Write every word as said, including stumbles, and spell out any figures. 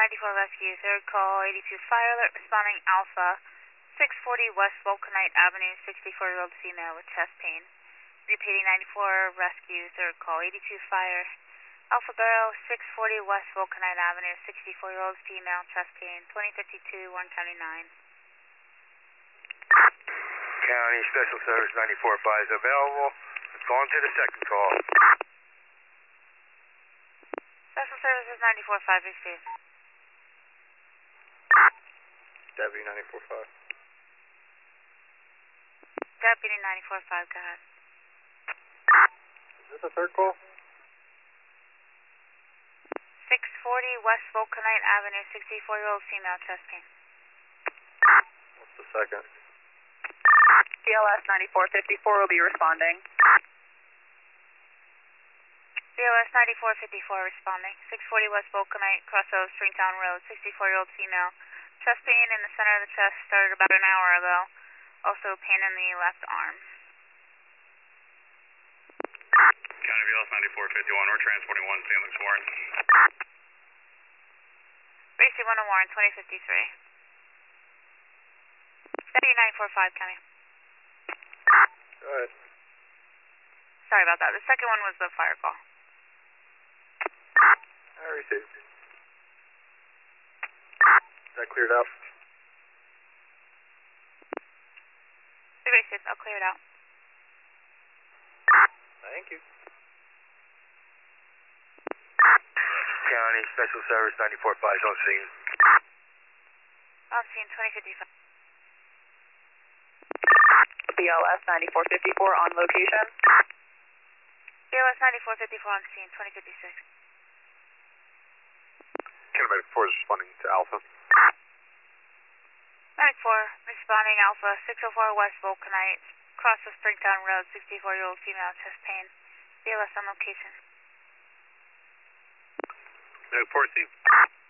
ninety-four Rescue, third call, eighty-two Fire Alert, responding Alpha, six forty West Vulcanite Avenue, sixty-four-year-old female with chest pain. Repeating ninety-four Rescue, third call, eighty-two Fire, Alpha Barrow, six forty West Vulcanite Avenue, sixty-four-year-old female, chest pain, twenty fifty-two, one County nine. County Special Service ninety-four five is available. Let's go on to the second call. Special Services ninety-four five received. Deputy ninety-four five. Deputy ninety-four five, go ahead. Is this the third call? six forty West Vulcanite Avenue, sixty-four-year-old female, chest pain. What's the second? B L S ninety-four fifty-four will be responding. B L S ninety-four fifty-four responding. six forty West Vulcanite, Crossroads, Springtown Road, sixty-four-year-old female. Chest pain in the center of the chest started about an hour ago. Also pain in the left arm. County B L S ninety-four fifty-one, we're transporting one Saint Luke's Warren. Racy one to Warren, twenty fifty-three. Deputy ninety-four five, County. Go ahead. Sorry about that. The second one was the fire call. I received. Is that cleared out? Received. I'll clear it out. Thank you. County Special Service ninety-four five on scene. On scene, twenty fifty-five. B L S ninety-four fifty-four on location. B L S ninety-four fifty-four on scene, twenty fifty-six. County Medic four is responding to Alpha. ninety-four, responding Alpha, six oh four West Vulcanite, cross the Springtown Road, sixty-four-year-old female, chest pain. B L S on location. Medic four, see.